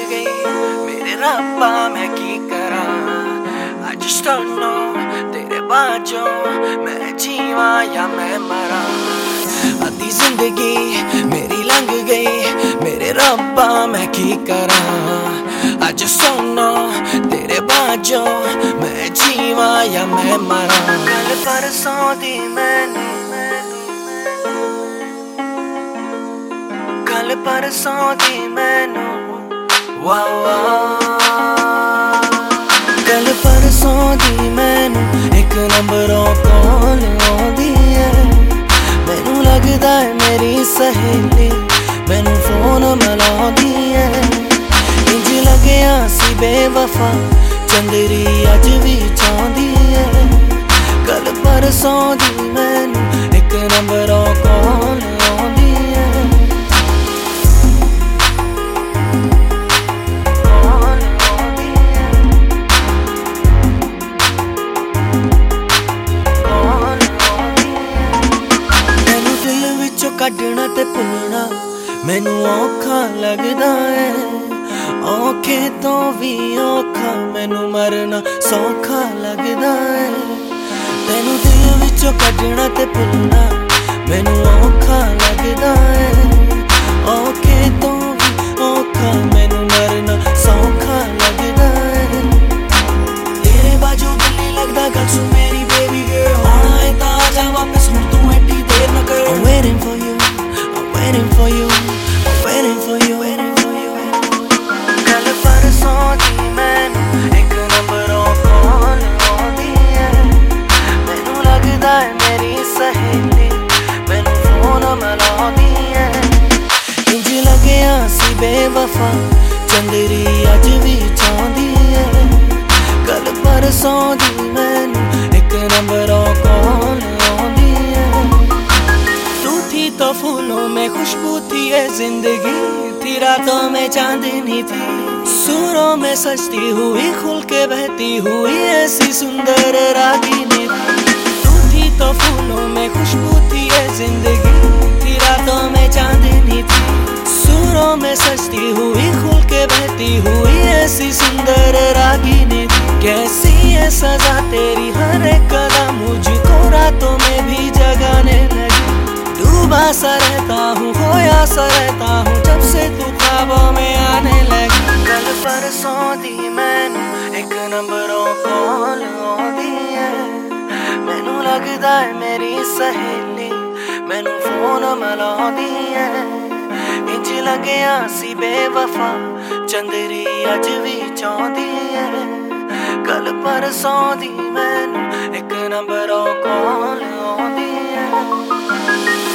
गई मेरे रब्बा मैं की करा। I just don't know तेरे बाजों मैं जीवा या मैं मरा। आधी जिंदगी मेरी लंघ गई मेरे रब्बा मैं की करा। I just don't know तेरे बाजों मैं जीवा या मैं मरा। कल परसों दी मैनू कल परसों दी मैनू वाह वाह। कल परसों दी मैनू एक नंबरों कॉल आउंदी है। मैनू लगदा है मेरी सहेली मैनू फोन मिलाउंदी है। इंज लग्या सी बेवफा चंदरी अज भी चाहती है। कल परसों दी मैनू एक नंबरों कॉल आउंदी है। कढ़ना ते भुलना मैनू औखा लगदा है। औखे तो भी औखा मैनू मरना सौखा लगदा है। तेनू दिल विचों कढ़ना ते भुलना मैनू औखा लगदा है। औखे तो भी औखा मैनू मरना सौखा लगदा है। तेरे बाजू दिल नहीं लगदा गल सुन मेरी बेबी गर्ल। आना है तां आजा वापस हुण तू एडी देर ना कर। I'm waiting for you waiting for you, waiting for you, waiting for you। कल परसों दी मैनू एक नंबरों कॉल आउंदी है। मैनू लगदा है मेरी सहेली मैनू फोन मिलाउंदी है। इंज लग्या सी बेवफा चंदरी अज भी चाहती है। कल परसों दी मैनू एक नंबरों कॉल आउंदी है। तो फूलों में खुशबू थी ये जिंदगी थी। रातों में चांदनी थी सूरों में सजती हुई खुल के बहती हुई ऐसी सुंदर रागिनी तू थी। तो फूलों में खुशबू थी ये जिंदगी थी। रातों में चांदनी थी सूरों में सजती हुई खुल के बहती हुई ऐसी सुंदर रागिनी थी। कैसी है सजा तेरी हर एक कदम मुझको रातों में भी जगाने लगी। डूबा सा रहता हूँ खोया सा रहता हूँ जब से तू ख्वाबों में आने लगी। कल परसों दी मैनू एक नंबरों कॉल आउंदी है। मैनू लगदा है मेरी सहेली मैनू फोन मिलाउंदी है। इंज लग्या सी बेवफा चंदरी अज भी चाहती है। कल परसों दी मैनू एक नंबरों कॉल आउंदी है।